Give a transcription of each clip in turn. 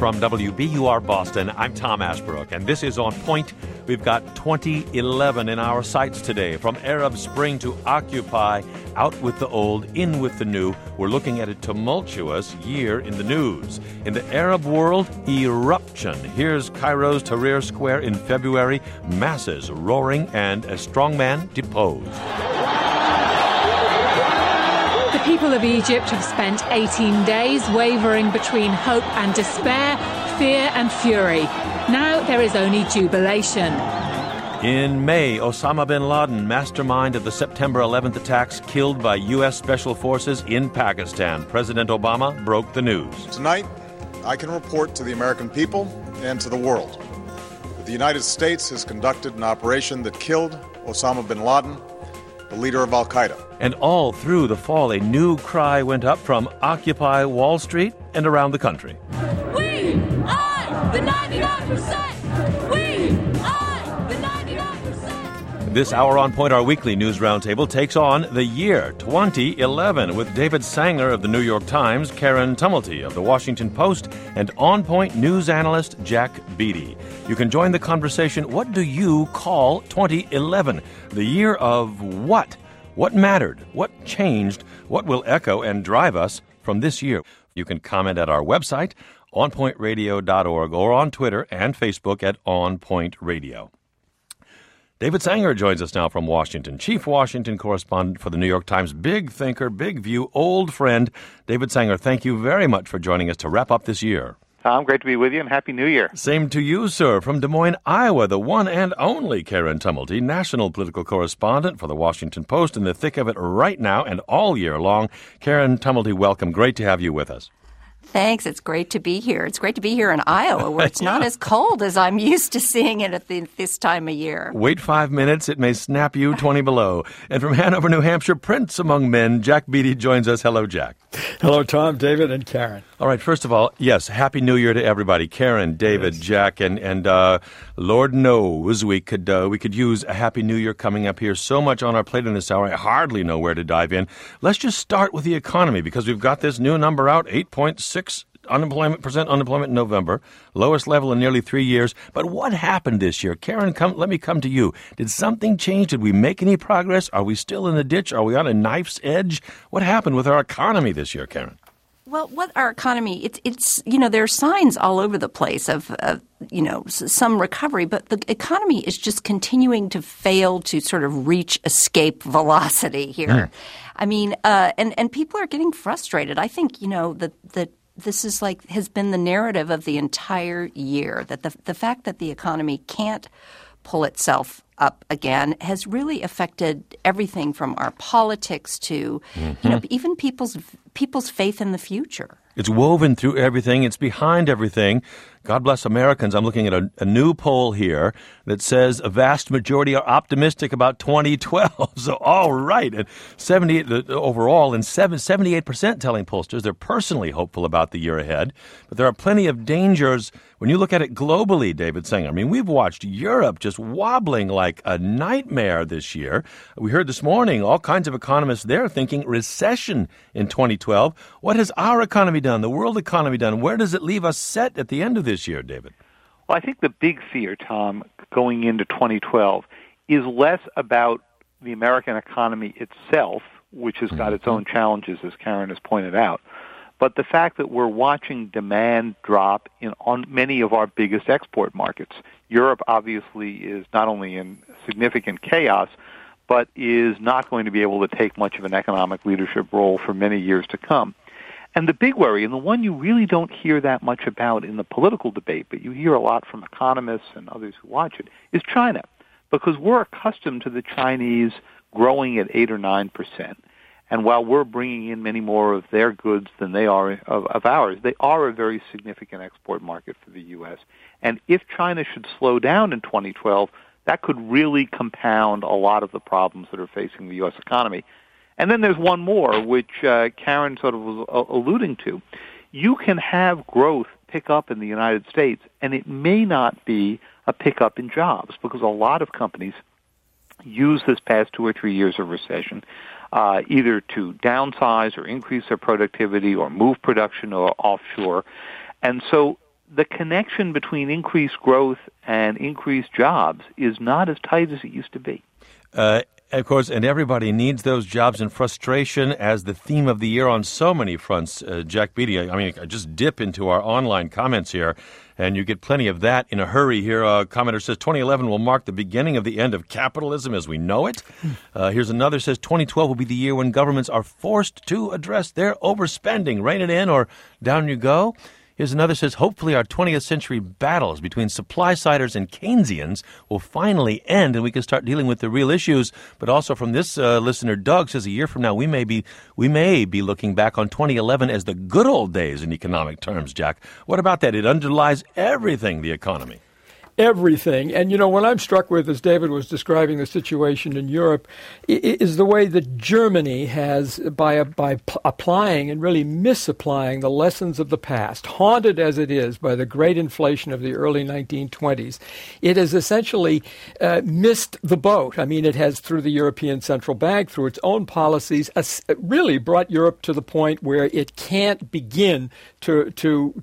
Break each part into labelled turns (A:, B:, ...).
A: from WBUR Boston, I'm Tom Ashbrook, and this is On Point. We've got 2011 in our sights today. From Arab Spring to Occupy, out with the old, in with the new. We're looking at a tumultuous year in the news. In the Arab world, eruption. Here's Cairo's Tahrir Square in February, masses roaring and a strongman deposed.
B: The people of Egypt have spent 18 days wavering between hope and despair, fear and fury. Now there is only jubilation.
A: In May, Osama bin Laden, mastermind of the September 11th attacks, killed by U.S. Special Forces in Pakistan. President Obama broke the news.
C: Tonight, I can report to the American people and to the world that the United States has conducted an operation that killed Osama bin Laden, the leader of Al-Qaeda.
A: And all through the fall, a new cry went up from Occupy Wall Street and around the country.
D: We are the 99%! We are the 99%!
A: This hour on Point, our weekly news roundtable, takes on the year 2011 with David Sanger of the New York Times, Karen Tumulty of the Washington Post, and On Point news analyst Jack Beatty. You can join the conversation. What do you call 2011? The year of what? What mattered? What changed? What will echo and drive us from this year? You can comment at our website, onpointradio.org, or on Twitter and Facebook at onpointradio. David Sanger joins us now from Washington, chief Washington correspondent for the New York Times, big thinker, big view, old friend. David Sanger, thank you very much for joining us to wrap up this year.
E: Tom, great to be with you, and Happy New Year.
A: Same to you, sir. From Des Moines, Iowa, the one and only Karen Tumulty, national political correspondent for the Washington Post, in the thick of it right now and all year long. Karen Tumulty, welcome. Great to have you with us.
F: Thanks. It's great to be here. It's great to be here in Iowa, where it's not as cold as I'm used to seeing it at this time of year.
A: Wait 5 minutes. It may snap you 20 below. And from Hanover, New Hampshire, Prince among men, Jack Beatty joins us. Hello, Jack.
G: Hello, Tom, David, and Karen.
A: All right. First of all, yes, Happy New Year to everybody. Karen, David, yes. Jack, and Lord knows we could use a Happy New Year coming up here. So much on our plate in this hour, I hardly know where to dive in. Let's just start with the economy, because we've got this new number out, 8.6% unemployment in November, lowest level in nearly 3 years. But what happened this year? Karen, let me come to you. Did something change? Did we make any progress? Are we still in the ditch? Are we on a knife's edge? What happened with our economy this year, Karen?
F: Well, what our economy, it's there are signs all over the place of some recovery, but the economy is just continuing to fail to sort of reach escape velocity here. I mean, and people are getting frustrated. I think, that this is has been the narrative of the entire year, that the fact that the economy can't pull itself up again has really affected everything from our politics to even people's faith in the future.
A: It's woven through everything. It's behind everything. God bless Americans. I'm looking at a new poll here that says a vast majority are optimistic about 2012. So, all right. And 78% telling pollsters they're personally hopeful about the year ahead. But there are plenty of dangers when you look at it globally, David Sanger. I mean, we've watched Europe just wobbling like a nightmare this year. We heard this morning all kinds of economists there thinking recession in 2012. What has our economy done, the world economy done? Where does it leave us set at the end of this year, David?
E: Well, I think the big fear, Tom, going into 2012 is less about the American economy itself, which has got its own challenges, as Karen has pointed out, but the fact that we're watching demand drop on many of our biggest export markets. Europe obviously is not only in significant chaos, but is not going to be able to take much of an economic leadership role for many years to come. And the big worry, and the one you really don't hear that much about in the political debate, but you hear a lot from economists and others who watch it, is China. Because we're accustomed to the Chinese growing at 8 or 9%. And while we're bringing in many more of their goods than they are of ours, they are a very significant export market for the U.S. And if China should slow down in 2012, that could really compound a lot of the problems that are facing the U.S. economy. And then there's one more, which Karen sort of was alluding to. You can have growth pick up in the United States, and it may not be a pickup in jobs, because a lot of companies use this past 2 or 3 years of recession either to downsize or increase their productivity or move production or offshore. And so the connection between increased growth and increased jobs is not as tight as it used to be.
A: Of course, and everybody needs those jobs, and frustration as the theme of the year on so many fronts. Jack Beatty, I just dip into our online comments here, and you get plenty of that in a hurry here. A commenter says 2011 will mark the beginning of the end of capitalism as we know it. Here's another says 2012 will be the year when governments are forced to address their overspending. Rein it in or down you go. Here's another says, hopefully our 20th century battles between supply-siders and Keynesians will finally end and we can start dealing with the real issues. But also from this listener, Doug, says a year from now we may be looking back on 2011 as the good old days in economic terms, Jack. What about that? It underlies everything, the economy.
G: Everything. And, what I'm struck with, as David was describing the situation in Europe, is the way that Germany has, by applying and really misapplying the lessons of the past, haunted as it is by the great inflation of the early 1920s, it has essentially missed the boat. I mean, it has, through the European Central Bank, through its own policies, really brought Europe to the point where it can't begin to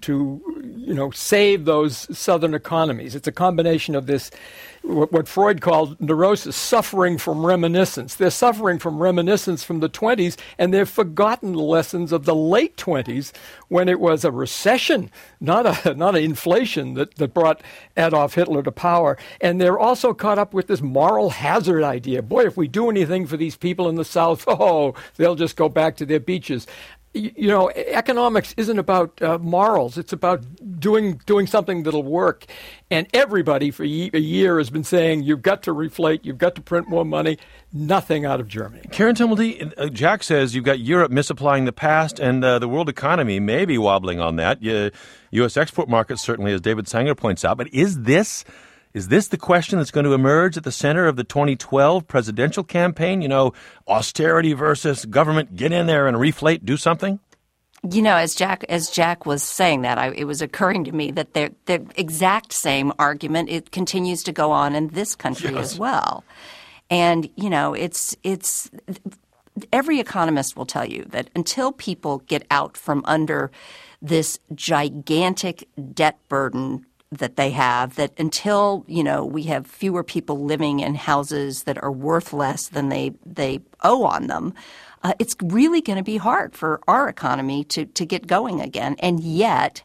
G: save those southern economies. It's a combination of this, what Freud called neurosis, suffering from reminiscence. They're suffering from reminiscence from the 20s, and they've forgotten the lessons of the late 20s when it was a recession, not an inflation that brought Adolf Hitler to power. And they're also caught up with this moral hazard idea. Boy, if we do anything for these people in the South, they'll just go back to their beaches. Economics isn't about morals. It's about doing something that'll work. And everybody for a year has been saying, you've got to reflate, you've got to print more money. Nothing out of Germany.
A: Karen Tumulty, Jack says you've got Europe misapplying the past, and the world economy may be wobbling on that. U.S. export markets, certainly, as David Sanger points out. But is this the question that's going to emerge at the center of the 2012 presidential campaign? Austerity versus government, get in there and reflate, do something?
F: As Jack was saying that, it was occurring to me that the exact same argument, it continues to go on in this country as well. And, it's every economist will tell you that until people get out from under this gigantic debt burden that they have, that until, we have fewer people living in houses that are worth less than they owe on them, it's really going to be hard for our economy to get going again. And yet,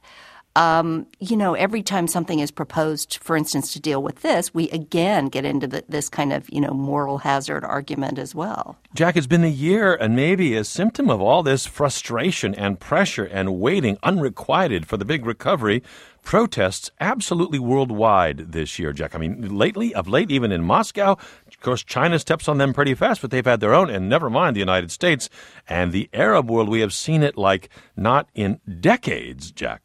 F: every time something is proposed, for instance, to deal with this, we again get into this kind of, moral hazard argument as well.
A: Jack, it's been a year and maybe a symptom of all this frustration and pressure and waiting unrequited for the big recovery. Protests absolutely worldwide this year, Jack. I mean, of late, even in Moscow, of course, China steps on them pretty fast, but they've had their own, and never mind the United States. And the Arab world, we have seen it like not in decades, Jack.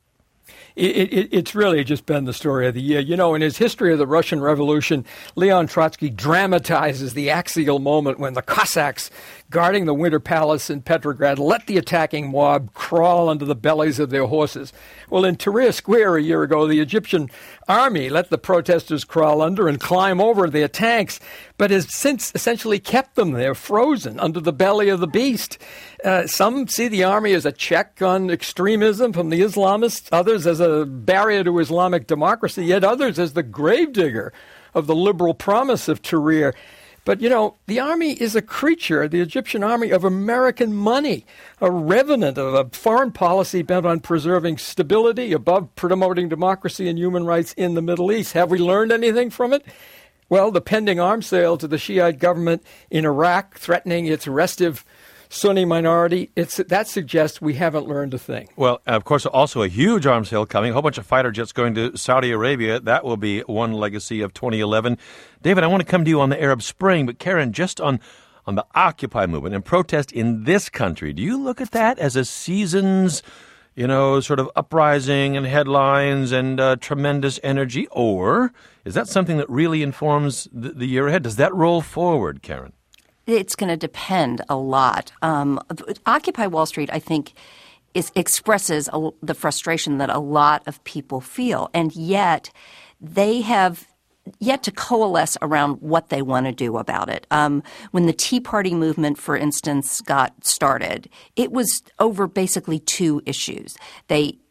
G: It's really just been the story of the year. In his History of the Russian Revolution, Leon Trotsky dramatizes the axial moment when the Cossacks guarding the Winter Palace in Petrograd let the attacking mob crawl under the bellies of their horses. Well, in Tahrir Square a year ago, the Egyptian army let the protesters crawl under and climb over their tanks, but has since essentially kept them there frozen under the belly of the beast. Some see the army as a check on extremism from the Islamists, others as a barrier to Islamic democracy, yet others as the gravedigger of the liberal promise of Tahrir. But, the army is a creature, the Egyptian army, of American money, a revenant of a foreign policy bent on preserving stability above promoting democracy and human rights in the Middle East. Have we learned anything from it? Well, the pending arms sale to the Shiite government in Iraq, threatening its restive Sunni minority, that suggests we haven't learned a thing.
A: Well, of course, also a huge arms sale coming, a whole bunch of fighter jets going to Saudi Arabia. That will be one legacy of 2011. David, I want to come to you on the Arab Spring, but Karen, just on the Occupy movement and protest in this country, do you look at that as a season's, sort of uprising and headlines and tremendous energy, or is that something that really informs the year ahead? Does that roll forward, Karen?
F: It's going to depend a lot. Occupy Wall Street, I think, expresses the frustration that a lot of people feel, and yet they have yet to coalesce around what they want to do about it. When the Tea Party movement, for instance, got started, it was over basically two issues. They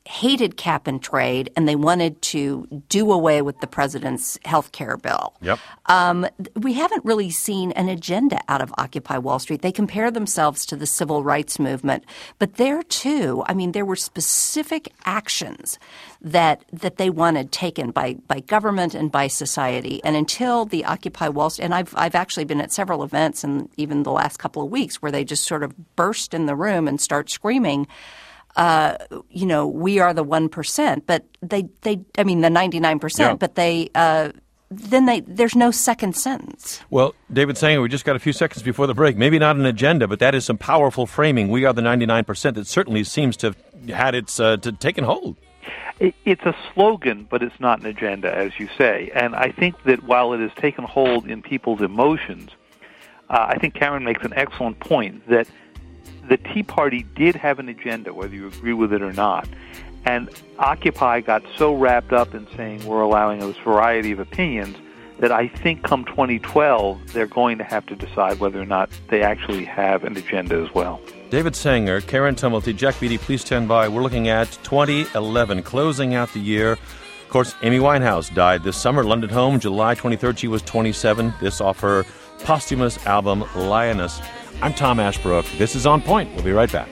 F: hated cap and trade, and they wanted to do away with the president's health care bill.
A: Yep.
F: We haven't really seen an agenda out of Occupy Wall Street. They compare themselves to the civil rights movement, but there too, I mean, there were specific actions that they wanted taken by government and by society. And until the Occupy Wall Street, and I've actually been at several events in even the last couple of weeks where they just sort of burst in the room and start screaming, we are the 1%, but the 99%,
A: yeah.
F: but there's no second sentence.
A: Well, David Sanger, we just got a few seconds before the break. Maybe not an agenda, but that is some powerful framing. We are the 99%. It certainly seems to have had its taken hold.
E: It's a slogan, but it's not an agenda, as you say. And I think that while it has taken hold in people's emotions, I think Karen makes an excellent point that the Tea Party did have an agenda, whether you agree with it or not. And Occupy got so wrapped up in saying we're allowing this variety of opinions that I think come 2012, they're going to have to decide whether or not they actually have an agenda as well.
A: David Sanger, Karen Tumulty, Jack Beatty, please stand by. We're looking at 2011, closing out the year. Of course, Amy Winehouse died this summer, London home, July 23rd. She was 27. This off her posthumous album, Lioness. I'm Tom Ashbrook. This is On Point. We'll be right back.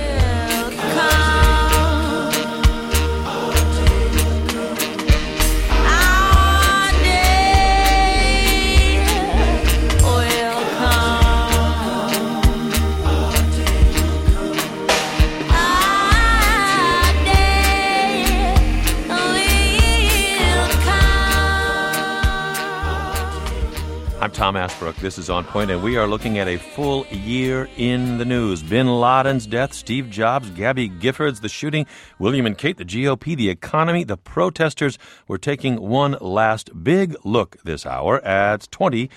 A: I'm Tom Ashbrook. This is On Point, and we are looking at a full year in the news. Bin Laden's death, Steve Jobs, Gabby Giffords, the shooting, William and Kate, the GOP, the economy, the protesters. We're taking one last big look this hour at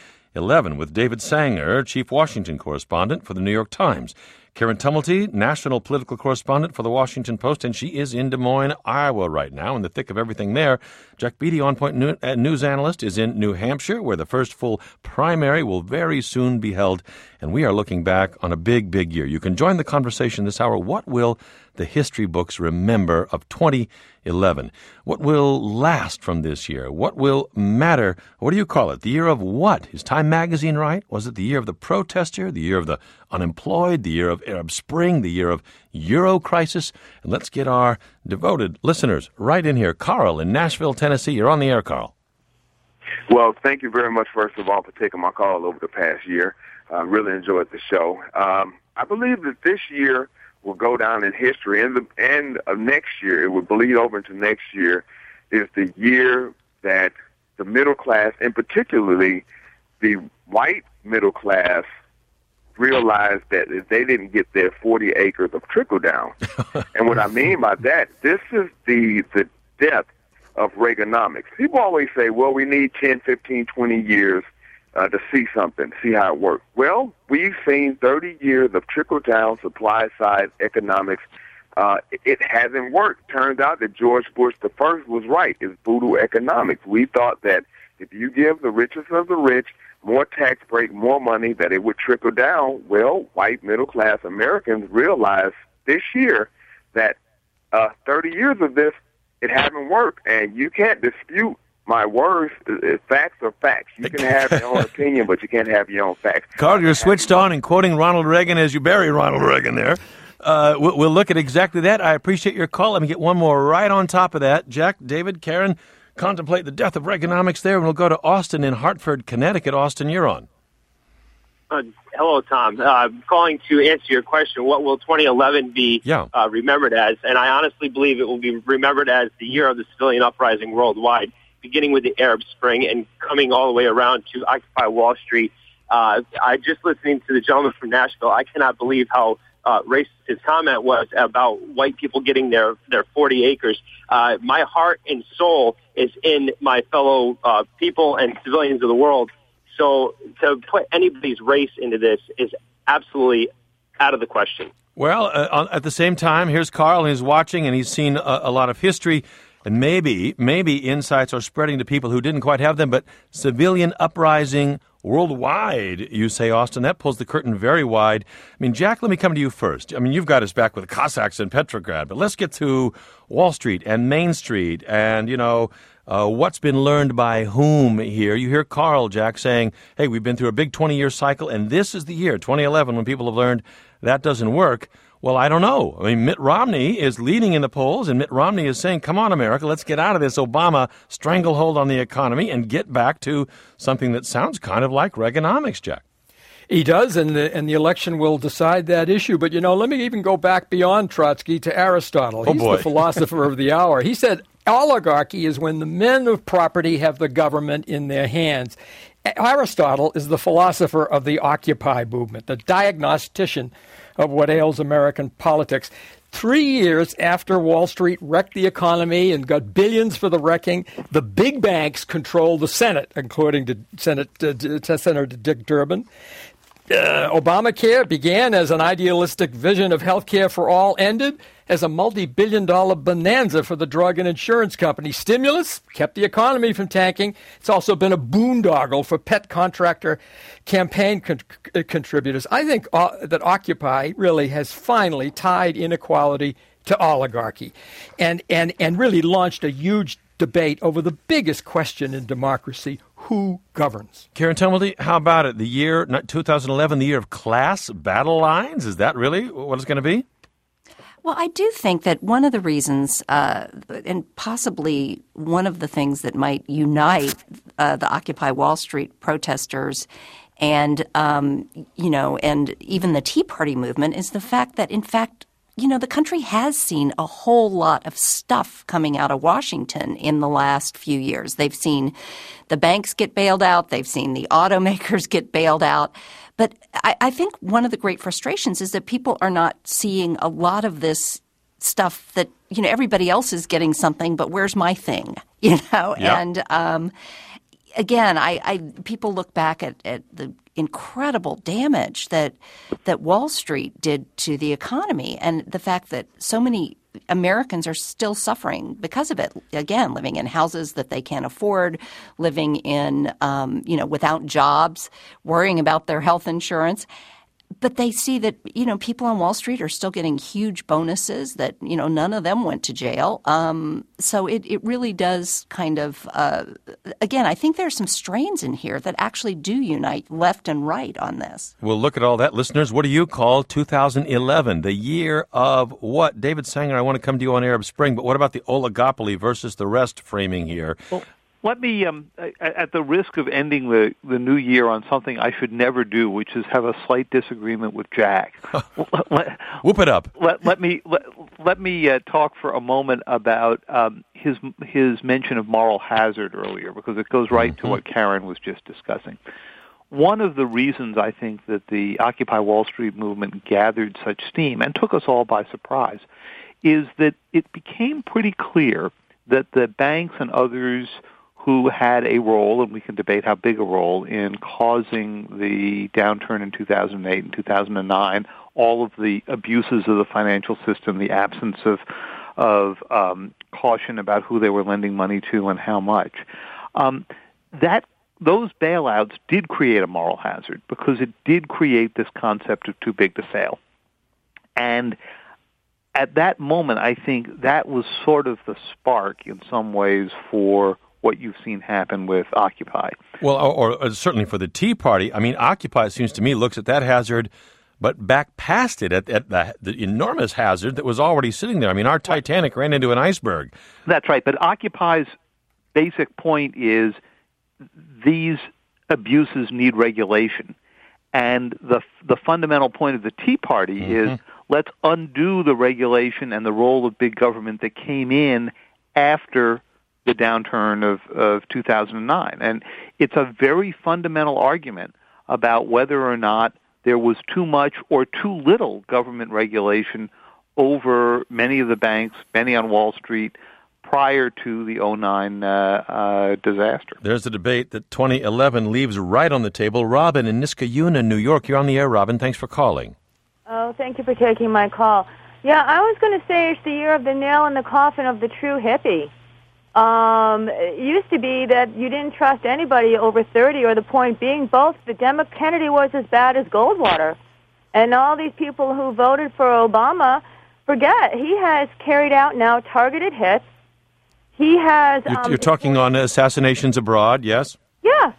A: 2011 with David Sanger, chief Washington correspondent for the New York Times. Karen Tumulty, national political correspondent for the Washington Post, and she is in Des Moines, Iowa right now, in the thick of everything there. Jack Beatty, On Point news analyst, is in New Hampshire, where the first full primary will very soon be held, and we are looking back on a big, big year. You can join the conversation this hour. What will the history books remember of 2011? What will last from this year? What will matter? What do you call it? The year of what? Is Time Magazine right? Was it the year of the protester, the year of the unemployed, the year of Arab Spring, the year of Euro crisis? And let's get our devoted listeners right in here. Carl in Nashville, Tennessee. You're on the air, Carl.
H: Well, thank you very much, first of all, for taking my call over the past year. I really enjoyed the show. I believe that this year will go down in history, and the end of next year, it will bleed over into next year, is the year that the middle class, and particularly the white middle class, realized that if they didn't get their 40 acres of trickle-down. And what I mean by that, this is the death of Reaganomics. People always say, well, we need 10, 15, 20 years to see something, see how it works. Well, we've seen 30 years of trickle-down supply-side economics. It hasn't worked. Turns out that George Bush the first was right. It's voodoo economics. We thought that if you give the richest of the rich more tax break, more money, that it would trickle down. Well, white middle-class Americans realized this year that 30 years of this, it hasn't worked, and you can't dispute my words. Facts are facts. You can have your own opinion, but you can't have your own facts.
A: Carl, you're switched on and quoting Ronald Reagan as you bury Ronald Reagan there. We'll look at exactly that. I appreciate your call. Let me get one more right on top of that. Jack, David, Karen, contemplate the death of Reaganomics there, and we'll go to Austin in Hartford, Connecticut. Austin, you're on.
I: Hello, Tom. Calling to answer your question, what will 2011 be remembered as? And I honestly believe it will be remembered as the year of the civilian uprising worldwide, beginning with the Arab Spring and coming all the way around to Occupy Wall Street. I just listening to the gentleman from Nashville, I cannot believe how racist his comment was about white people getting their 40 acres. My heart and soul is in my fellow people and civilians of the world. So to put anybody's race into this is absolutely out of the question.
A: Well, at the same time, here's Carl, and he's watching, and he's seen a lot of history. And maybe insights are spreading to people who didn't quite have them, but civilian uprising worldwide, you say, Austin. That pulls the curtain very wide. I mean, Jack, let me come to you first. I mean, you've got us back with the Cossacks in Petrograd, but let's get to Wall Street and Main Street and, what's been learned by whom here. You hear Carl, Jack, saying, hey, we've been through a big 20-year cycle, and this is the year, 2011, when people have learned that doesn't work. Well, I don't know. I mean, Mitt Romney is leading in the polls, and Mitt Romney is saying, come on, America, let's get out of this Obama stranglehold on the economy and get back to something that sounds kind of like Reaganomics, Jack.
G: He does, and the election will decide that issue. But, let me even go back beyond Trotsky to Aristotle. He's the philosopher of the hour. He said oligarchy is when the men of property have the government in their hands. Aristotle is the philosopher of the Occupy movement, the diagnostician of what ails American politics. 3 years after Wall Street wrecked the economy and got billions for the wrecking, the big banks control the Senate, according to Senator Dick Durbin. Obamacare began as an idealistic vision of health care for all, ended as a multi-billion-dollar bonanza for the drug and insurance companies. Stimulus kept the economy from tanking. It's also been a boondoggle for pet contractor campaign contributors. I think that Occupy really has finally tied inequality to oligarchy and really launched a huge debate over the biggest question in democracy: who governs?
A: Karen Tumulty, how about it? The year, 2011, the year of class battle lines? Is that really what it's going to be?
F: Well, I do think that one of the reasons, and possibly one of the things that might unite the Occupy Wall Street protesters and, and even the Tea Party movement is the fact that, in fact, the country has seen a whole lot of stuff coming out of Washington in the last few years. They've seen the banks get bailed out. They've seen the automakers get bailed out. But I think one of the great frustrations is that people are not seeing a lot of this stuff that, everybody else is getting something, but where's my thing, Yep. And again, people look back at the incredible damage that Wall Street did to the economy and the fact that so many Americans are still suffering because of it. Again, living in houses that they can't afford, living in, without jobs, worrying about their health insurance. But they see that, people on Wall Street are still getting huge bonuses that, none of them went to jail. So it really does kind of again, I think there's some strains in here that actually do unite left and right on this.
A: Well, look at all that. Listeners, what do you call 2011, the year of what? David Sanger, I want to come to you on Arab Spring, but what about the oligopoly versus the rest framing here?
E: Well, let me, at the risk of ending the new year on something I should never do, which is have a slight disagreement with Jack.
A: Whoop it up.
E: Let me talk for a moment about his mention of moral hazard earlier, because it goes right to what Karen was just discussing. One of the reasons I think that the Occupy Wall Street movement gathered such steam and took us all by surprise is that it became pretty clear that the banks and others who had a role, and we can debate how big a role, in causing the downturn in 2008 and 2009, all of the abuses of the financial system, the absence of caution about who they were lending money to and how much, those bailouts did create a moral hazard because it did create this concept of too big to fail. And at that moment, I think that was sort of the spark in some ways for what you've seen happen with Occupy.
A: Well, or certainly for the Tea Party. I mean, Occupy, it seems to me, looks at that hazard, but back past it at the enormous hazard that was already sitting there. I mean, our Titanic ran into an iceberg.
E: That's right. But Occupy's basic point is these abuses need regulation. And the fundamental point of the Tea Party is let's undo the regulation and the role of big government that came in after the downturn of 2009. And it's a very fundamental argument about whether or not there was too much or too little government regulation over many of the banks, many on Wall Street, prior to the 2009 disaster.
A: There's a debate that 2011 leaves right on the table. Robin in Niskayuna, New York. You're on the air, Robin. Thanks for calling.
J: Oh, thank you for taking my call. Yeah, I was going to say it's the year of the nail in the coffin of the true hippie. It used to be that you didn't trust anybody over 30, or the point being Kennedy was as bad as Goldwater. And all these people who voted for Obama, forget, he has carried out now targeted hits. He has...
A: You're talking on assassinations abroad, yes?
J: Yeah.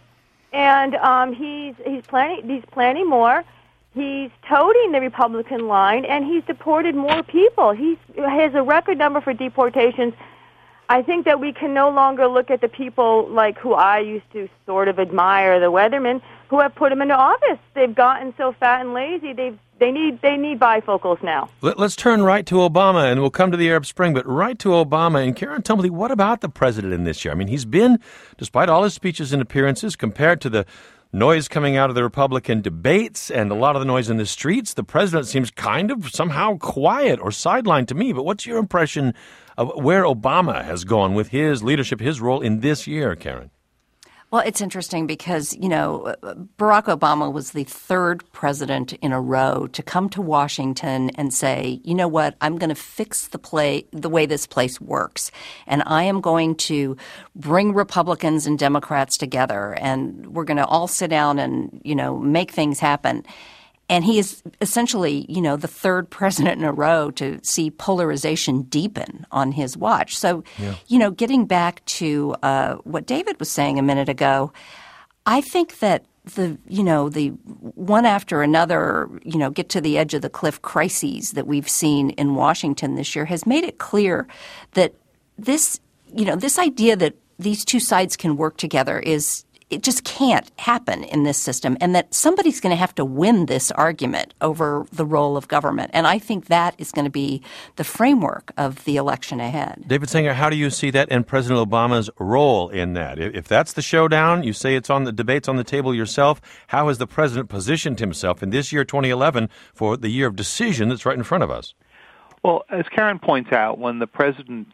J: And he's planning more. He's toting the Republican line, and he's deported more people. He has a record number for deportations. I think that we can no longer look at the people like who I used to sort of admire, the Weathermen, who have put him into office. They've gotten so fat and lazy. They need bifocals now.
A: Let's turn right to Obama, and we'll come to the Arab Spring, but right to Obama. And Karen Tumulty, what about the president in this year? I mean, he's been, despite all his speeches and appearances, compared to the noise coming out of the Republican debates and a lot of the noise in the streets, the president seems kind of somehow quiet or sidelined to me. But what's your impression of where Obama has gone with his leadership, his role in this year, Karen?
F: Well, it's interesting because, Barack Obama was the third president in a row to come to Washington and say, you know what, I'm going to fix the way this place works. And I am going to bring Republicans and Democrats together, and we're going to all sit down and, make things happen. And he is essentially, the third president in a row to see polarization deepen on his watch. So, getting back to what David was saying a minute ago, I think that the one after another, get to the edge of the cliff crises that we've seen in Washington this year has made it clear that this idea that these two sides can work together it just can't happen in this system, and that somebody's going to have to win this argument over the role of government. And I think that is going to be the framework of the election ahead.
A: David Sanger, how do you see that and President Obama's role in that? If that's the showdown, you say it's on the debates on the table yourself, how has the president positioned himself in this year, 2011, for the year of decision that's right in front of us?
E: Well, as Karen points out, when the president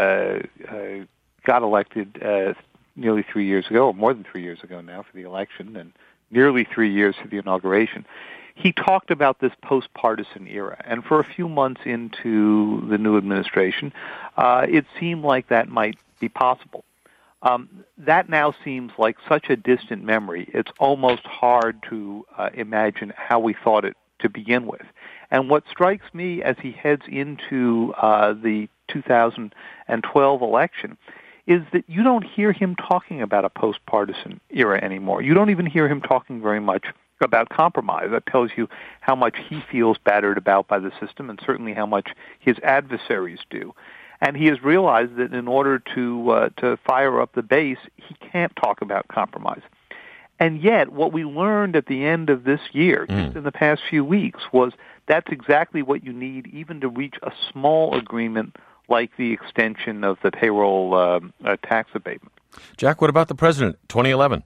E: got elected nearly 3 years ago, or more than 3 years ago now for the election, and nearly 3 years for the inauguration, he talked about this post-partisan era. And for a few months into the new administration, it seemed like that might be possible. That now seems like such a distant memory, it's almost hard to imagine how we thought it to begin with. And what strikes me as he heads into the 2012 election is that you don't hear him talking about a post-partisan era anymore. You don't even hear him talking very much about compromise. That tells you how much he feels battered about by the system, and certainly how much his adversaries do. And he has realized that in order to fire up the base, he can't talk about compromise. And yet, what we learned at the end of this year, just in the past few weeks, was that's exactly what you need even to reach a small agreement like the extension of the payroll tax abatement.
A: Jack, what about the president, 2011?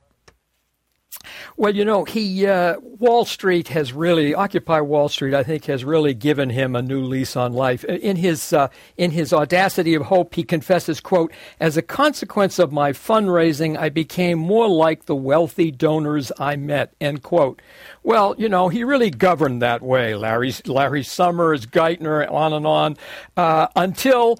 G: Well, Wall Street has really, Occupy Wall Street, I think, has really given him a new lease on life. In his Audacity of Hope, he confesses, quote, "As a consequence of my fundraising, I became more like the wealthy donors I met," end quote. Well, he really governed that way, Larry Summers, Geithner, on and on, until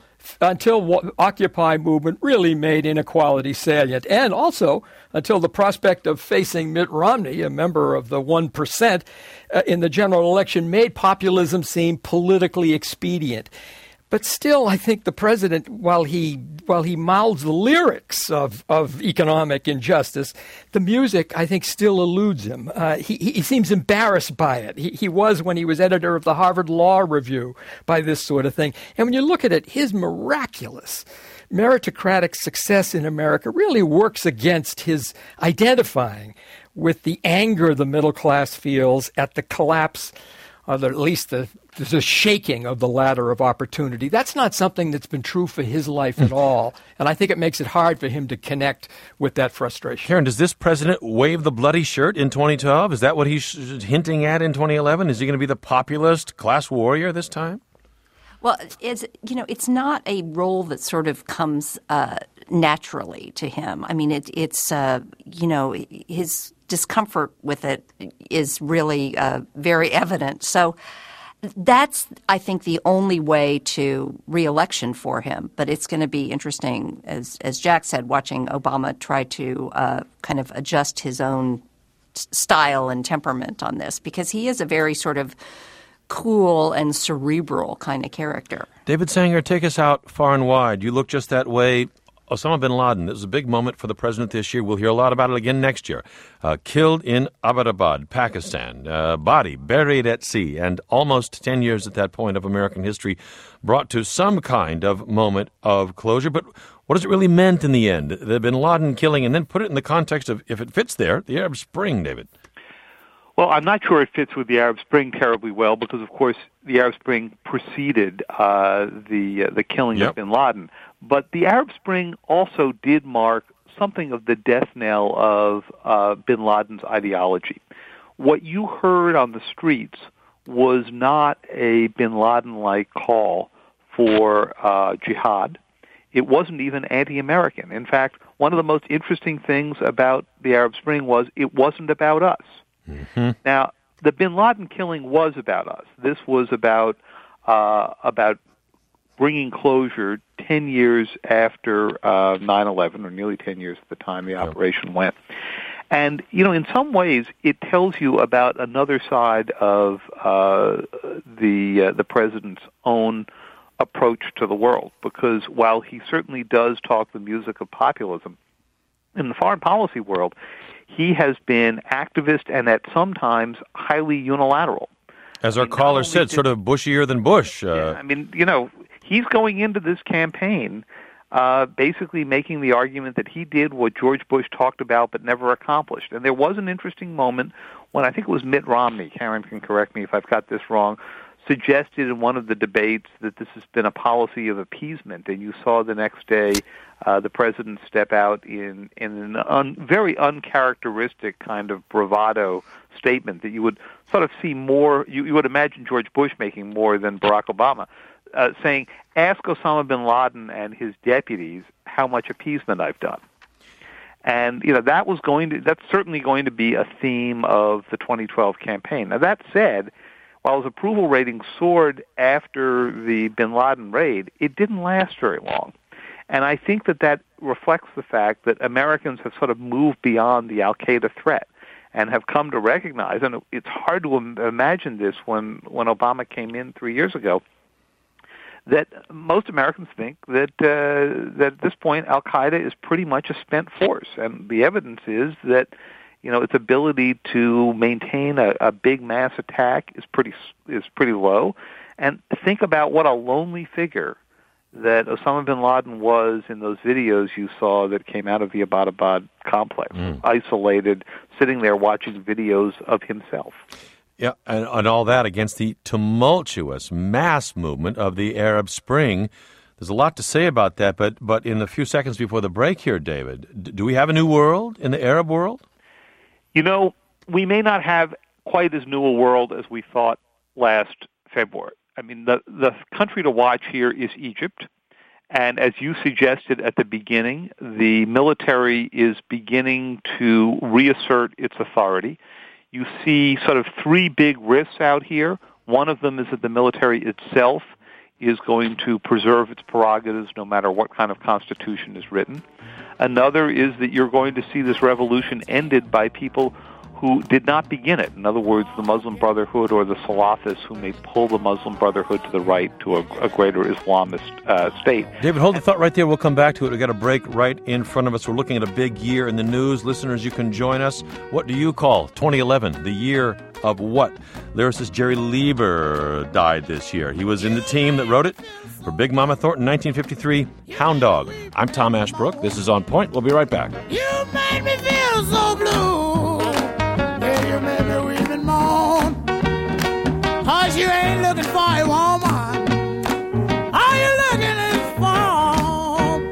G: Occupy movement really made inequality salient, and also until the prospect of facing Mitt Romney, a member of the 1%, in the general election made populism seem politically expedient. But still, I think the president, while he mouths the lyrics of economic injustice, the music, I think, still eludes him. He seems embarrassed by it. He was when he was editor of the Harvard Law Review by this sort of thing. And when you look at it, his miraculous meritocratic success in America really works against his identifying with the anger the middle class feels at the collapse, or at least the shaking of the ladder of opportunity. That's not something that's been true for his life at all. And I think it makes it hard for him to connect with that frustration.
A: Karen, does this president wave the bloody shirt in 2012? Is that what he's hinting at in 2011? Is he going to be the populist class warrior this time?
F: Well, it's not a role that sort of comes naturally to him. I mean, it's his discomfort with it is really very evident. So That's, I think, the only way to re-election for him. But it's going to be interesting, as Jack said, watching Obama try to kind of adjust his own style and temperament on this, because he is a very sort of cool and cerebral kind of character.
A: David Sanger, take us out far and wide. You look just that way. Osama bin Laden, this was a big moment for the president this year. We'll hear a lot about it again next year. Killed in Abbottabad, Pakistan. Body buried at sea. And almost 10 years at that point of American history brought to some kind of moment of closure. But what has it really meant in the end? The bin Laden killing, and then put it in the context of, if it fits there, the Arab Spring, David.
E: Well, I'm not sure it fits with the Arab Spring terribly well because, of course, the Arab Spring preceded the killing of bin Laden. But the Arab Spring also did mark something of the death knell of bin Laden's ideology. What you heard on the streets was not a bin Laden-like call for jihad. It wasn't even anti-American. In fact, one of the most interesting things about the Arab Spring was it wasn't about us. Mm-hmm. Now, the bin Laden killing was about us. This was about bringing closure 10 years after 9/11, or nearly 10 years at the time the operation went. And, you know, in some ways, it tells you about another side of the president's own approach to the world, because while he certainly does talk the music of populism, in the foreign policy world, he has been activist and at sometimes highly unilateral.
A: As our caller said, sort of bushier than Bush.
E: Yeah, I mean, you know, he's going into this campaign basically making the argument that he did what George Bush talked about but never accomplished. And there was an interesting moment when I think it was Mitt Romney, Karen can correct me if I've got this wrong, suggested in one of the debates that this has been a policy of appeasement, and you saw the next day the president step out in an very uncharacteristic kind of bravado statement that you would sort of see more, you would imagine George Bush making more than Barack Obama, saying, ask Osama bin Laden and his deputies how much appeasement I've done. And, you know, that's certainly going to be a theme of the 2012 campaign. Now, that said, while his approval rating soared after the bin Laden raid, it didn't last very long. And I think that reflects the fact that Americans have sort of moved beyond the al-Qaeda threat and have come to recognize, and it's hard to imagine this when Obama came in 3 years ago, that most Americans think that at this point al-Qaeda is pretty much a spent force. And the evidence is that, you know, its ability to maintain a big mass attack is pretty low. And think about what a lonely figure that Osama bin Laden was in those videos you saw that came out of the Abbottabad complex, isolated, sitting there watching videos of himself.
A: Yeah, and all that against the tumultuous mass movement of the Arab Spring. There's a lot to say about that, but in the few seconds before the break here, David, do we have a new world in the Arab world?
E: You know, we may not have quite as new a world as we thought last February. I mean, the country to watch here is Egypt. And as you suggested at the beginning, the military is beginning to reassert its authority. You see sort of three big risks out here. One of them is that the military itself is going to preserve its prerogatives no matter what kind of constitution is written. Another is that you're going to see this revolution ended by people who did not begin it. In other words, the Muslim Brotherhood or the Salafists who may pull the Muslim Brotherhood to the right to a greater Islamist state.
A: David, hold the thought right there. We'll come back to it. We've got a break right in front of us. We're looking at a big year in the news. Listeners, you can join us. What do you call 2011, the year of what? Lyricist Jerry Lieber died this year. He was in the team that wrote it for Big Mama Thornton, 1953, Hound Dog. I'm Tom Ashbrook. This is On Point. We'll be right back.
K: You made me feel so blue. You made me weep and moan. 'Cause you ain't looking for a woman. All you looking is for.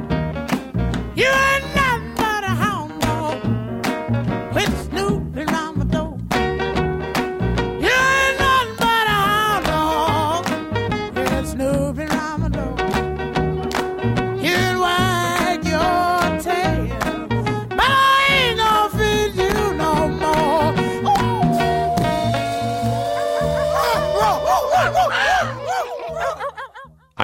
K: You ain't nothing but a hound dog with Snoopy round my door. You ain't nothing but a hound dog with Snoopy round my door. You wag your tail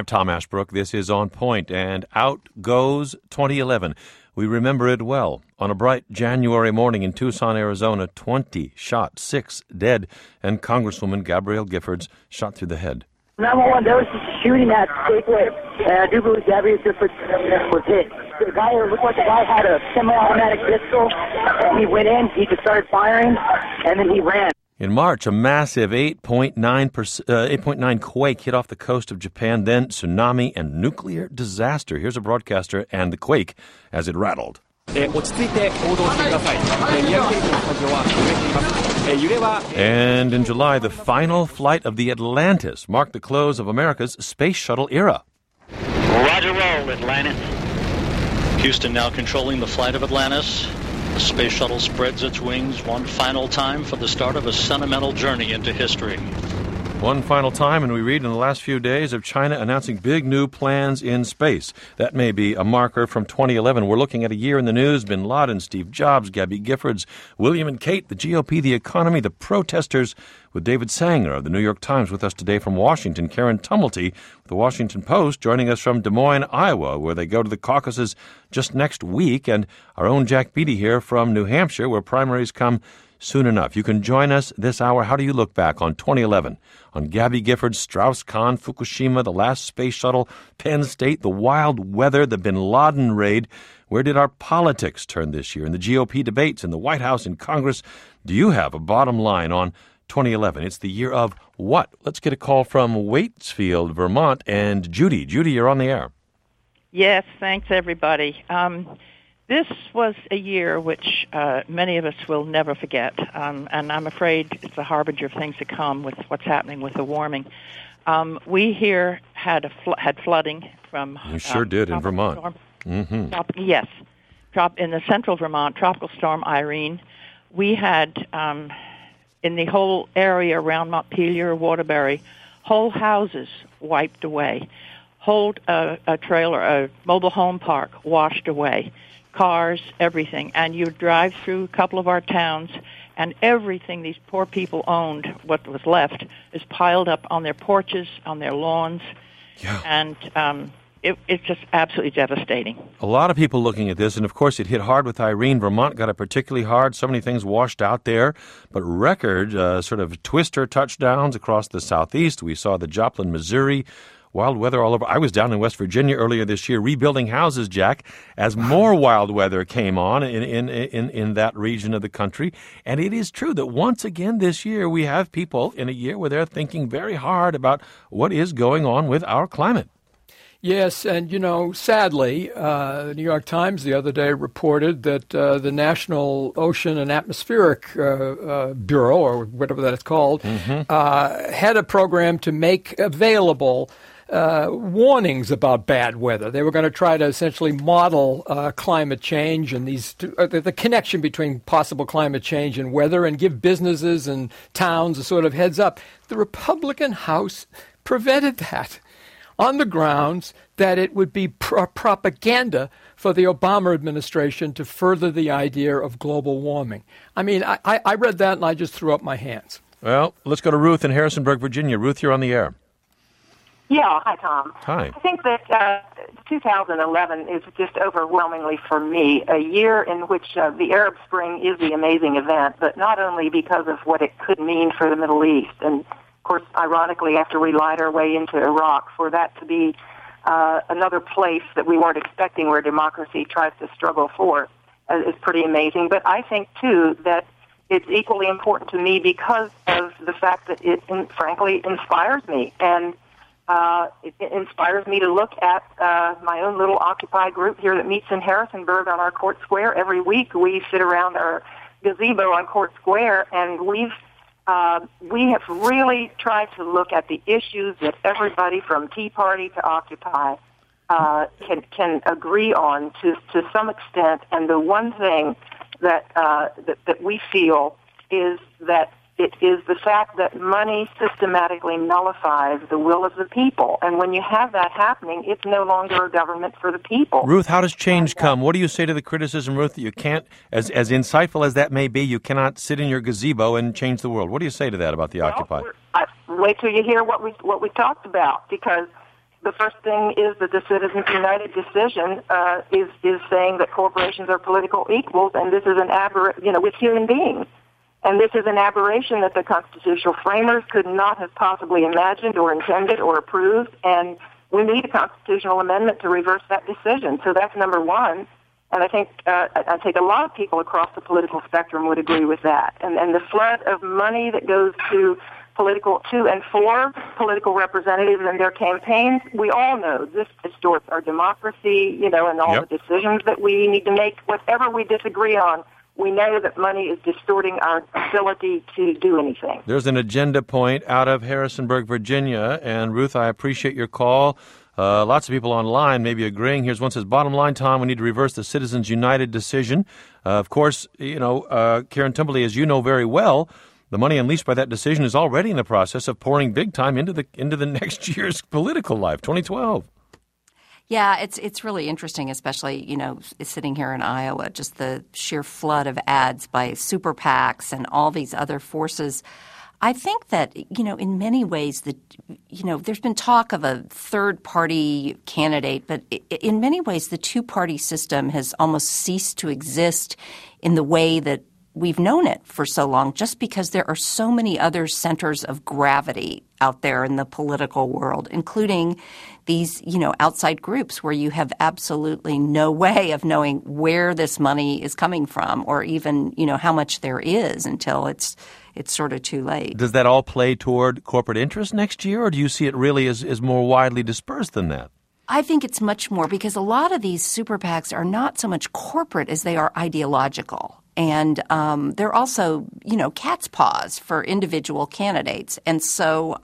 A: Tom Ashbrook. This is On Point, and out goes 2011. We remember it well. On a bright January morning in Tucson, Arizona, 20 shot, 6 dead, and Congresswoman Gabrielle Giffords shot through the head.
L: 911, there was just shooting at Gateway, and I do believe Gabrielle Giffords was hit. The guy looked like the guy had a semi-automatic pistol, and he went in, he just started firing, and then he ran.
A: In March, a massive 8.9 quake hit off the coast of Japan, then tsunami and nuclear disaster. Here's a broadcaster and the quake as it rattled. And in July, the final flight of the Atlantis marked the close of America's space shuttle era.
M: Roger, roll, Atlantis. Houston now controlling the flight of Atlantis. The space shuttle spreads its wings one final time for the start of a sentimental journey into history.
A: One final time, and we read in the last few days of China announcing big new plans in space. That may be a marker from 2011. We're looking at a year in the news. Bin Laden, Steve Jobs, Gabby Giffords, William and Kate, the GOP, the economy, the protesters, with David Sanger of the New York Times with us today from Washington, Karen Tumulty, the Washington Post, joining us from Des Moines, Iowa, where they go to the caucuses just next week, and our own Jack Beatty here from New Hampshire, where primaries come soon enough. You can join us this hour. How do you look back on 2011? On Gabby Giffords, Strauss-Kahn, Fukushima, the last space shuttle, Penn State, the wild weather, the Bin Laden raid. Where did our politics turn this year? In the GOP debates, in the White House, in Congress, do you have a bottom line on 2011? It's the year of what? Let's get a call from Waitsfield, Vermont, and Judy. Judy, you're on the air.
N: Yes, thanks, everybody. This was a year which many of us will never forget, and I'm afraid it's a harbinger of things to come with what's happening with the warming. We here had flooding from...
A: We sure did in Vermont.
N: Mm-hmm. Yes. In the central Vermont, Tropical Storm Irene. We had, in the whole area around Montpelier, Waterbury, whole houses wiped away. Whole a trailer, a mobile home park washed away. Cars, everything. And you drive through a couple of our towns, and everything these poor people owned, what was left, is piled up on their porches, on their lawns.
A: Yeah.
N: And it's just absolutely devastating.
A: A lot of people looking at this, and of course it hit hard with Irene. Vermont got it particularly hard. So many things washed out there, but record sort of twister touchdowns across the southeast. We saw the Joplin, Missouri, wild weather all over. I was down in West Virginia earlier this year rebuilding houses, Jack, as more wild weather came on in that region of the country. And it is true that once again this year we have people in a year where they're thinking very hard about what is going on with our climate.
G: Yes, and, sadly, the New York Times the other day reported that the National Ocean and Atmospheric Bureau, or whatever that is called, had a program to make available warnings about bad weather. They were going to try to essentially model climate change and the connection between possible climate change and weather, and give businesses and towns a sort of heads up. The Republican House prevented that on the grounds that it would be propaganda for the Obama administration to further the idea of global warming. I mean, I read that and I just threw up my hands.
A: Well, let's go to Ruth in Harrisonburg, Virginia. Ruth, you're on the air.
O: Yeah, hi, Tom.
A: Hi.
O: I think that 2011 is just overwhelmingly, for me, a year in which the Arab Spring is the amazing event, but not only because of what it could mean for the Middle East. And, of course, ironically, after we lied our way into Iraq, for that to be another place that we weren't expecting where democracy tries to struggle for is pretty amazing. But I think, too, that it's equally important to me because of the fact that it, frankly, inspires me. And it inspires me to look at my own little Occupy group here that meets in Harrisonburg on our Court Square every week. We sit around our gazebo on Court Square, and we have really tried to look at the issues that everybody from Tea Party to Occupy can agree on to some extent. And the one thing that we feel is that it is the fact that money systematically nullifies the will of the people. And when you have that happening, it's no longer a government for the people.
A: Ruth, how does change come? What do you say to the criticism, Ruth, that you can't, as insightful as that may be, you cannot sit in your gazebo and change the world? What do you say to that about the Occupy?
O: Wait till you hear what we talked about, because The first thing is that the Citizens United decision is saying that corporations are political equals, and this is an aberration, with human beings. And this is an aberration that the constitutional framers could not have possibly imagined or intended or approved, and we need a constitutional amendment to reverse that decision. So that's number one. And I think a lot of people across the political spectrum would agree with that. And the flood of money that goes to and for political representatives and their campaigns, we all know this distorts our democracy, and all the decisions that we need to make, whatever we disagree on. We know that money is distorting our ability to do anything.
A: There's an agenda point out of Harrisonburg, Virginia. And Ruth, I appreciate your call. Lots of people online maybe agreeing. Here's one says, bottom line, Tom, we need to reverse the Citizens United decision. Of course, Karen Tumblety, as you know very well, the money unleashed by that decision is already in the process of pouring big time into the next year's political life, 2012.
F: Yeah, it's really interesting, especially, sitting here in Iowa, just the sheer flood of ads by super PACs and all these other forces. I think that, in many ways there's been talk of a third-party candidate, but in many ways the two-party system has almost ceased to exist in the way that we've known it for so long, just because there are so many other centers of gravity out there in the political world, including these, outside groups where you have absolutely no way of knowing where this money is coming from or even, how much there is until it's sort of too late.
A: Does that all play toward corporate interest next year, or do you see it really as more widely dispersed than that?
F: I think it's much more, because a lot of these super PACs are not so much corporate as they are ideological. And they're also, cat's paws for individual candidates. And so,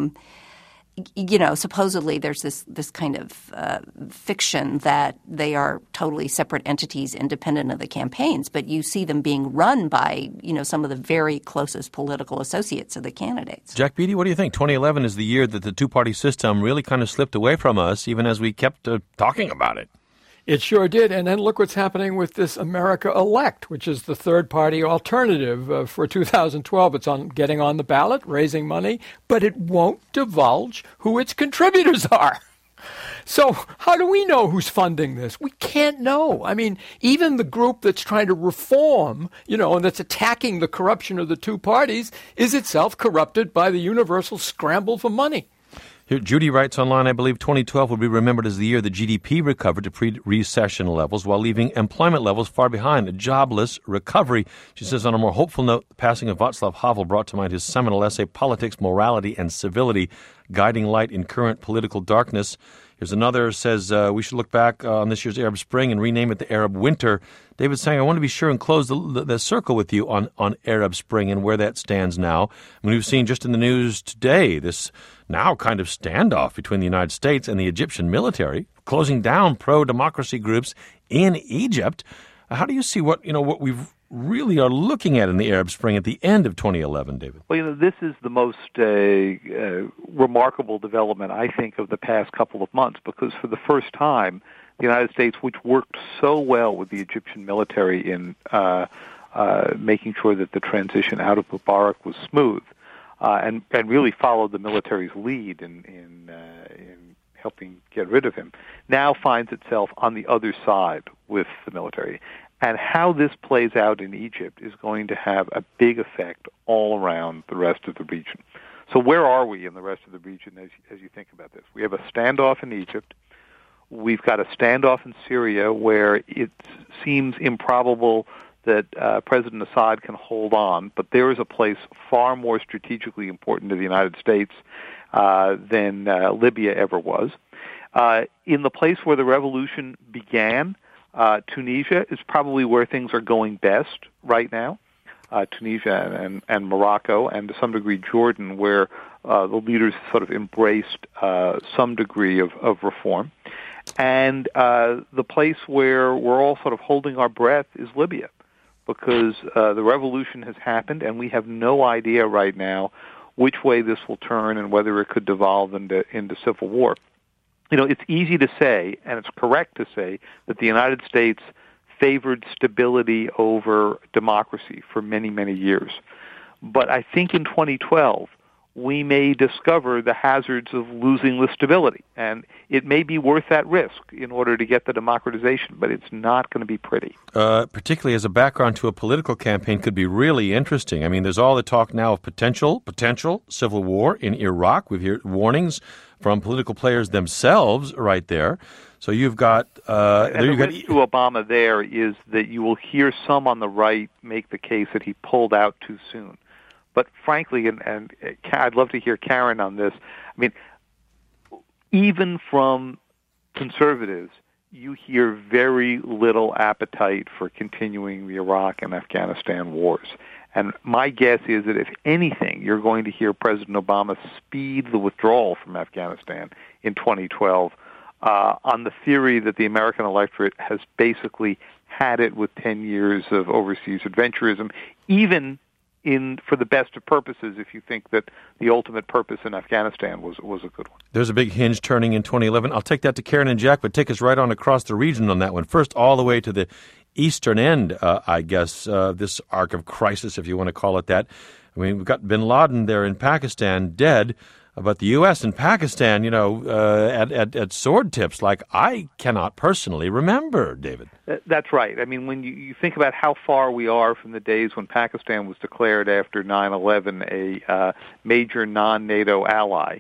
F: supposedly there's this kind of fiction that they are totally separate entities independent of the campaigns. But you see them being run by, some of the very closest political associates of the candidates.
A: Jack Beatty, what do you think? 2011 is the year that the two-party system really kind of slipped away from us, even as we kept talking about it.
G: It sure did. And then look what's happening with this America Elect, which is the third-party alternative for 2012. It's getting on the ballot, raising money, but it won't divulge who its contributors are. So how do we know who's funding this? We can't know. I mean, even the group that's trying to reform, and that's attacking the corruption of the two parties is itself corrupted by the universal scramble for money.
A: Here, Judy writes online, I believe 2012 will be remembered as the year the GDP recovered to pre-recession levels while leaving employment levels far behind, a jobless recovery. She says, on a more hopeful note, the passing of Václav Havel brought to mind his seminal essay, Politics, Morality, and Civility, Guiding Light in Current Political Darkness. Here's another, says, we should look back on this year's Arab Spring and rename it the Arab Winter. David saying, I want to be sure and close the circle with you on Arab Spring and where that stands now. I mean, we've seen just in the news today this now kind of standoff between the United States and the Egyptian military, closing down pro-democracy groups in Egypt. How do you see what we really are looking at in the Arab Spring at the end of 2011, David?
E: Well, this is the most remarkable development, I think, of the past couple of months, because for the first time, the United States, which worked so well with the Egyptian military in making sure that the transition out of Mubarak was smooth, and really followed the military's lead in helping get rid of him, now finds itself on the other side with the military. And how this plays out in Egypt is going to have a big effect all around the rest of the region. So where are we in the rest of the region as you think about this? We have a standoff in Egypt. We've got a standoff in Syria where it seems improbable that President Assad can hold on, but there is a place far more strategically important to the United States than Libya ever was. In the place where the revolution began, Tunisia is probably where things are going best right now. Tunisia and Morocco, and to some degree Jordan, where the leaders sort of embraced some degree of reform. And the place where we're all sort of holding our breath is Libya, because the revolution has happened, and we have no idea right now which way this will turn and whether it could devolve into civil war. It's easy to say, and it's correct to say, that the United States favored stability over democracy for many, many years. But I think in 2012, we may discover the hazards of losing the stability. And it may be worth that risk in order to get the democratization, but it's not going to be pretty.
A: Particularly as a background to a political campaign could be really interesting. I mean, there's all the talk now of potential civil war in Iraq. We've heard warnings from political players themselves right there. So you've got...
E: and the risk to Obama there is that you will hear some on the right make the case that he pulled out too soon. But frankly, and I'd love to hear Karen on this, I mean, even from conservatives, you hear very little appetite for continuing the Iraq and Afghanistan wars. And my guess is that if anything, you're going to hear President Obama speed the withdrawal from Afghanistan in 2012 on the theory that the American electorate has basically had it with 10 years of overseas adventurism, even for the best of purposes, if you think that the ultimate purpose in Afghanistan was a good one.
A: There's a big hinge turning in 2011. I'll take that to Karen and Jack, but take us right on across the region on that one. First, all the way to the eastern end, I guess, this arc of crisis, if you want to call it that. I mean, we've got bin Laden there in Pakistan, dead, but the U.S. and Pakistan, at sword tips like I cannot personally remember, David.
E: That's right. I mean, when you think about how far we are from the days when Pakistan was declared after 9/11 a major non-NATO ally,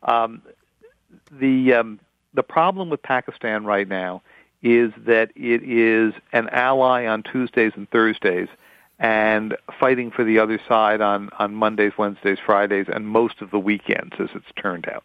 E: the problem with Pakistan right now is that it is an ally on Tuesdays and Thursdays and fighting for the other side on Mondays, Wednesdays, Fridays, and most of the weekends, as it's turned out.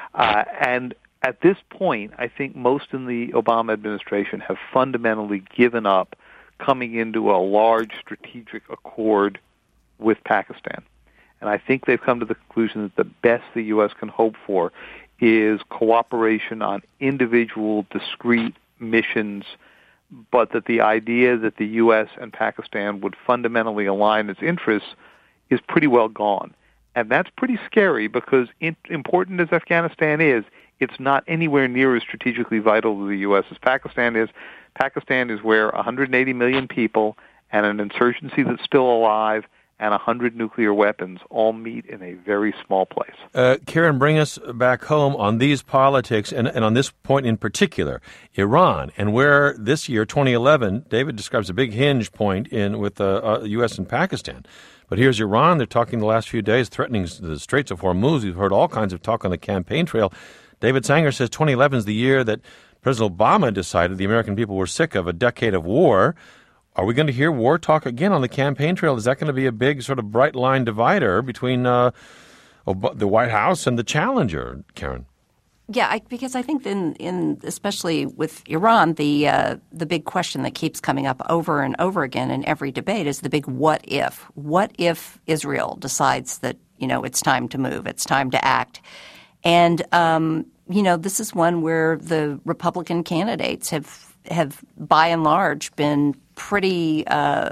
E: And at this point, I think most in the Obama administration have fundamentally given up coming into a large strategic accord with Pakistan. And I think they've come to the conclusion that the best the U.S. can hope for is cooperation on individual, discrete missions, but that the idea that the U.S. and Pakistan would fundamentally align its interests is pretty well gone. And that's pretty scary because important as Afghanistan is, it's not anywhere near as strategically vital to the U.S. as Pakistan is. Pakistan is where 180 million people and an insurgency that's still alive and 100 nuclear weapons all meet in a very small place.
A: Karen, bring us back home on these politics and on this point in particular, Iran, and where this year, 2011, David describes a big hinge point with the U.S. and Pakistan. But here's Iran. They're talking the last few days, threatening the Straits of Hormuz. We've heard all kinds of talk on the campaign trail. David Sanger says 2011 is the year that President Obama decided the American people were sick of a decade of war. Are we going to hear war talk again on the campaign trail? Is that going to be a big sort of bright line divider between the White House and the challenger, Karen?
F: Yeah, because I think in especially with Iran, the big question that keeps coming up over and over again in every debate is the big what if. What if Israel decides that, it's time to move, it's time to act? And, this is one where the Republican candidates have by and large been pretty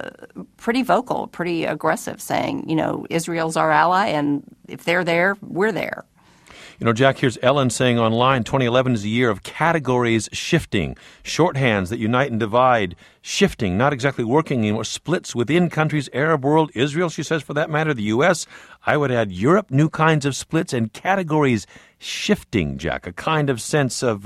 F: vocal, pretty aggressive, saying, Israel's our ally, and if they're there, we're there.
A: Jack, here's Ellen saying online, 2011 is a year of categories shifting, shorthands that unite and divide, shifting, not exactly working anymore, splits within countries, Arab world, Israel, she says, for that matter, the U.S. I would add Europe, new kinds of splits and categories shifting, Jack, a kind of sense of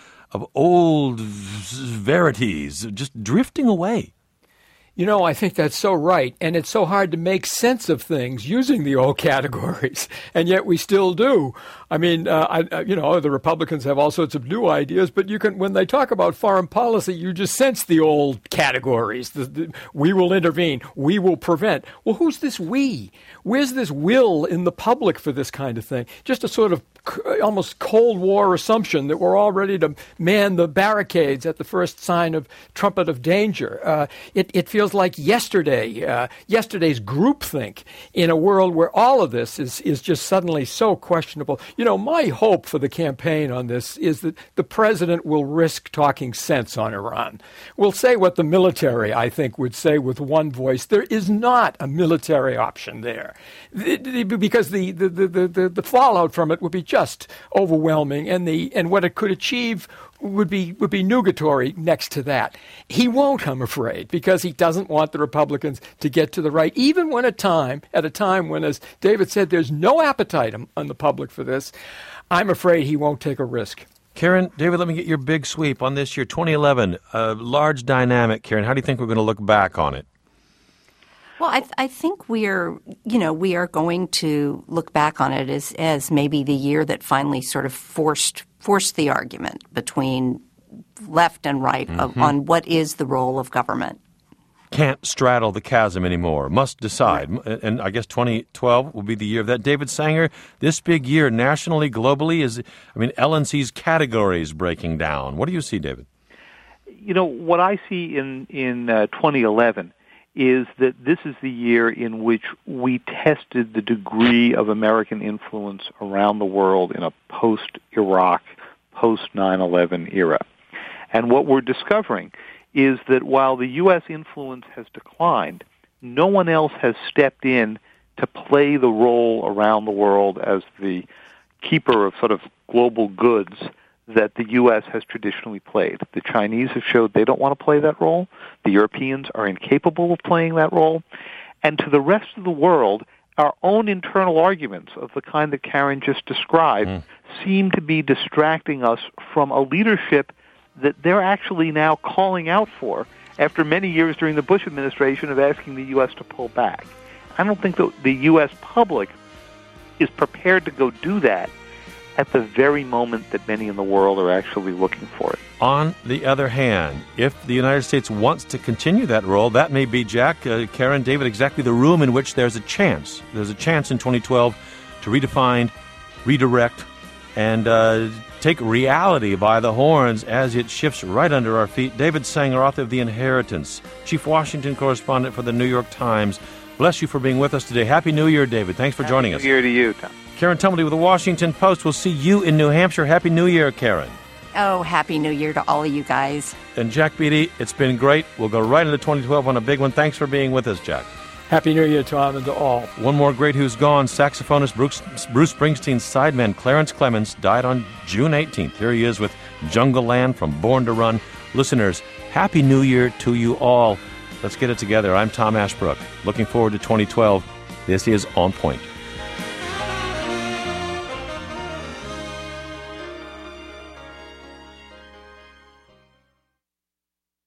A: old verities just drifting away.
G: I think that's so right, and it's so hard to make sense of things using the old categories, and yet we still do. I mean, the Republicans have all sorts of new ideas, but when they talk about foreign policy, you just sense the old categories. We will intervene. We will prevent. Well, who's this we? Where's this will in the public for this kind of thing? Just a sort of almost Cold War assumption that we're all ready to man the barricades at the first sign of trumpet of danger. It feels like yesterday's groupthink in a world where all of this is just suddenly so questionable. My hope for the campaign on this is that the president will risk talking sense on Iran. Will say what the military, I think, would say with one voice. There is not a military option there because the fallout from it would be just overwhelming, and what it could achieve would be nugatory next to that. He won't, I'm afraid, because he doesn't want the Republicans to get to the right, even when at a time when, as David said, there's no appetite on the public for this. I'm afraid he won't take a risk.
A: Karen, David, let me get your big sweep on this year, 2011, a large dynamic. Karen, how do you think we're going to look back on it?
F: Well, I think we are going to look back on it as maybe the year that finally sort of forced the argument between left and right on what is the role of government.
A: Can't straddle the chasm anymore. Must decide. Right. And I guess 2012 will be the year of that. David Sanger, this big year nationally, globally, LNC's categories breaking down. What do you see, David?
E: What I see in 2011 is that this is the year in which we tested the degree of American influence around the world in a post-Iraq, post-9/11 era. And what we're discovering is that while the U.S. influence has declined, no one else has stepped in to play the role around the world as the keeper of sort of global goods that the U.S. has traditionally played. The Chinese have showed they don't want to play that role. The Europeans are incapable of playing that role. And to the rest of the world, our own internal arguments of the kind that Karen just described seem to be distracting us from a leadership that they're actually now calling out for after many years during the Bush administration of asking the U.S. to pull back. I don't think that the U.S. public is prepared to go do that at the very moment that many in the world are actually looking for it.
A: On the other hand, if the United States wants to continue that role, that may be, Jack, Karen, David, exactly the room in which there's a chance. There's a chance in 2012 to redefine, redirect, and take reality by the horns as it shifts right under our feet. David Sanger, author of The Inheritance, Chief Washington Correspondent for the New York Times. Bless you for being with us today. Happy New Year, David. Thanks for joining us.
E: Happy New Year to you, Tom.
A: Karen Tumulty with the Washington Post. We'll see you in New Hampshire. Happy New Year, Karen.
F: Oh, Happy New Year to all of you guys.
A: And Jack Beatty, it's been great. We'll go right into 2012 on a big one. Thanks for being with us, Jack.
G: Happy New Year, Tom, and to all.
A: One more great who's gone. Saxophonist Bruce Springsteen's sideman Clarence Clemons died on June 18th. Here he is with Jungle Land from Born to Run. Listeners, Happy New Year to you all. Let's get it together. I'm Tom Ashbrook. Looking forward to 2012. This is On Point.